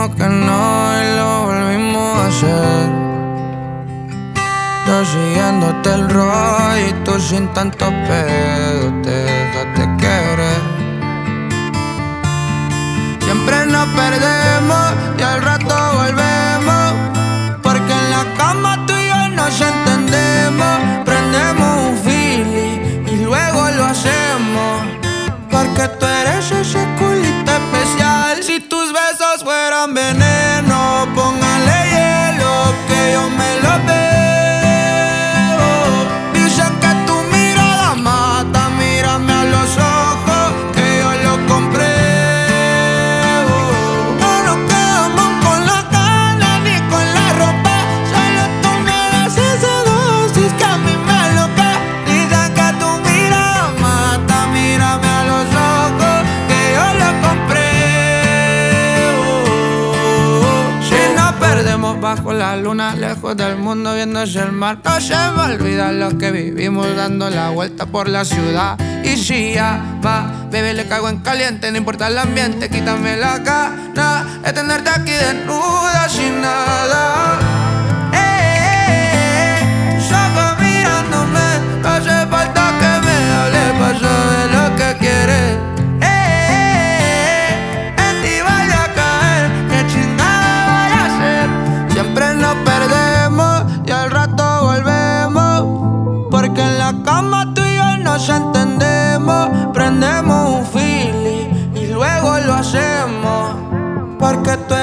que no y lo volvimos a hacer. Yo siguiéndote el rollo y tú sin tanto pedo te dejaste querer. Siempre nos perdemos y al rato volvemos, porque en la cama tú y yo nos entendemos. Prendemos un feeling y luego lo hacemos, porque tú eres ese culito especial. Si tus besos fueran veneno, póngale hielo que yo me lo bebo. Dicen que tu mirada mata, mírame a los ojos que yo lo compré. No nos quedamos con la gana ni con la ropa, solo tú me das esa dosis que a mí me loca. Dicen que tu mirada mata, mírame a los ojos que yo lo compré. Si nos perdemos bajo la luna, lejos del mundo, viéndose el mar, no se me olvida lo que vivimos dando la vuelta por la ciudad. Y si ya va, bebé, le cago en caliente, no importa el ambiente, quítame la gana de tenerte aquí desnuda sin nada. Tus ojos mirándome, no hace falta que me hables para saber lo que quieres. En ti vaya a caer, que chingada vaya a ser. Siempre nos perdemos y al rato volvemos, porque en la cama tú y yo nos entendemos. Prendemos un feeling y luego lo hacemos, porque tú